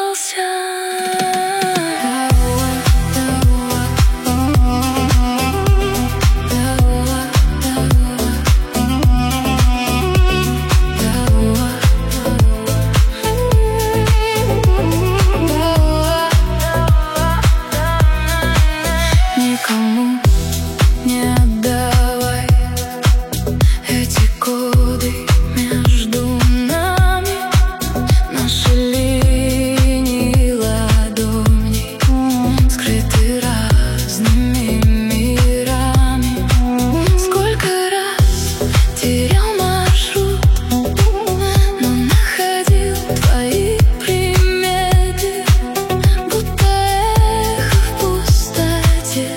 Никому не отдавай эти коды между нами, наши линии ладоней скрыты разными мирами. Сколько раз терял маршрут, но находил твои приметы, будто эхо в пустоте.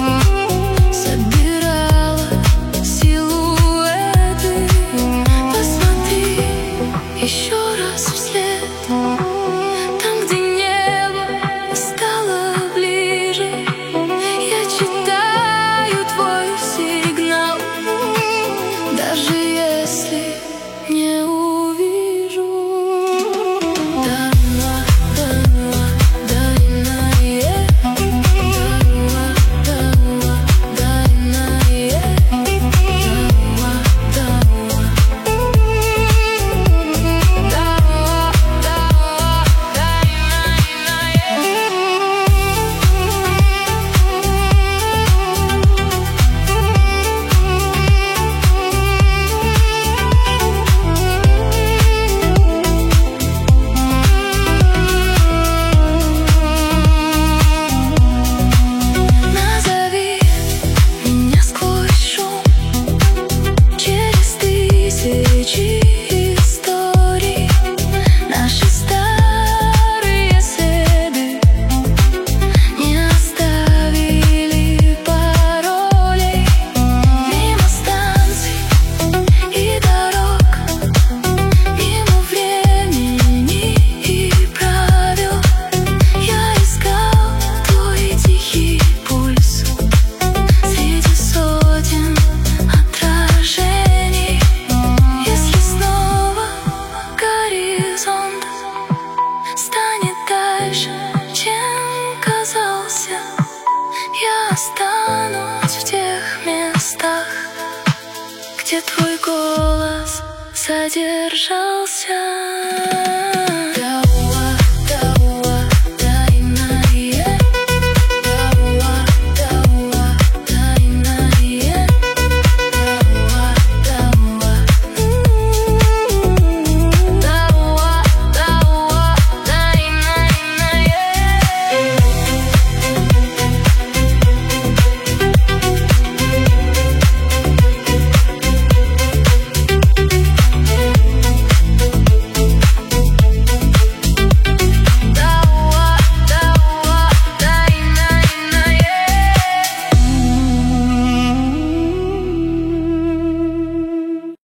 Собирала силуэты. Посмотри еще раз вслед, там, где небо стало ближе. Я читаю твой сигнал, даже если не увижу. Истории, наши старые следы не оставили паролей. Мимо станций и дорог, мимо времени и правил, я искал твой тихий пульс среди сотен отражений. Если снова горизонт станет дальше, чем казался, я останусь в тех местах, где твой голос задержался.